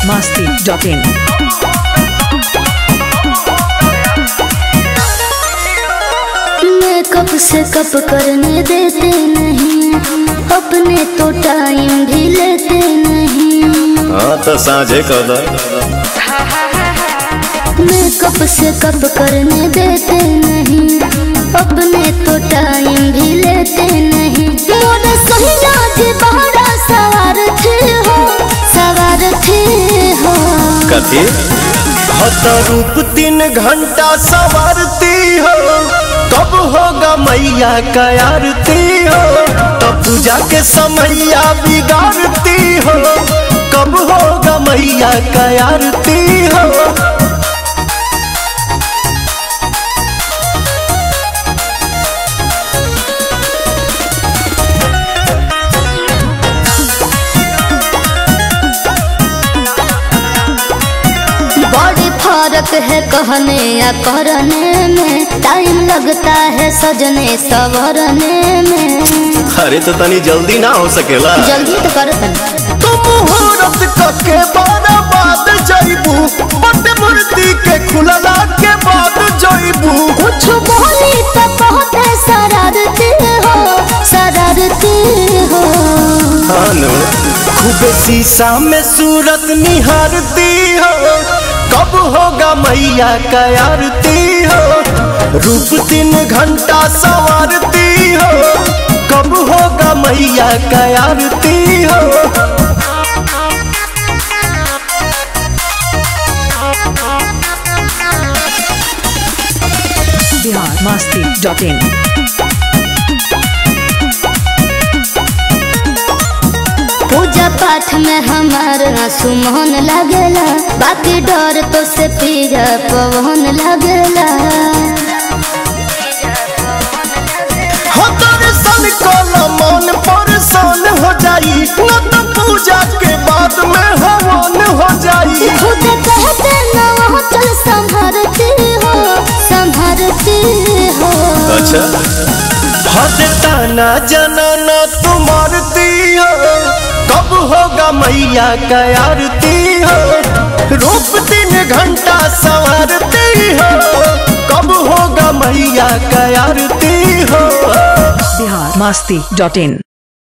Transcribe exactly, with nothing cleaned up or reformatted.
masti dot in. Makeup से cup करने देते नहीं, अपने तो टाइम भी लेते नहीं। हाँ तो साझे कर दो। मेकअप से कप करने देते नहीं, अपने तो टाइम भी लेते नहीं। मोरे सहिया के बहरा सवार थे हो, सवार थे हो। कथी? हत रूप तीन घंटा सवारती हो, कब होगा मैया का आरती हो। तब पूजा के समैया बिगाड़ती हो, कब होगा मैया का आरती हो। फर्क है कहने या करने में, टाइम लगता है सजने संवरने में। अरे तो तनी जल्दी ना हो सकेला? जल्दी तो कर तुम मुहूर्त के बारा बाद जाइबू, बट मूर्ति के खुलला के बाद जाइबू। कुछ बोली तो कहते शरारती हो, शरारती हो। खूबे शीशा में सूरत निहारती हो, कब होगा मैया का आरती हो। रूप तीन घंटा सवारती हो, कब होगा मैया का आरती हो। Bihar masti dot in. पूजा पाठ में हमारा सुमन लगेला, बाकी डर तो से पीरा पवन लगेला। हो दर्शन कला मन परेशान हो जाई, न तो पूजा के बाद में हवन हो जाई। खुद कहते ना वो चल संभरती हो, संभरती हो। अच्छा हद ताना जनाना तुम्हारती हो, कब होगा मैया का आरती हो। रूप तीन घंटा सवारती हो, कब होगा मैया का आरती हो। Bihar masti dot in.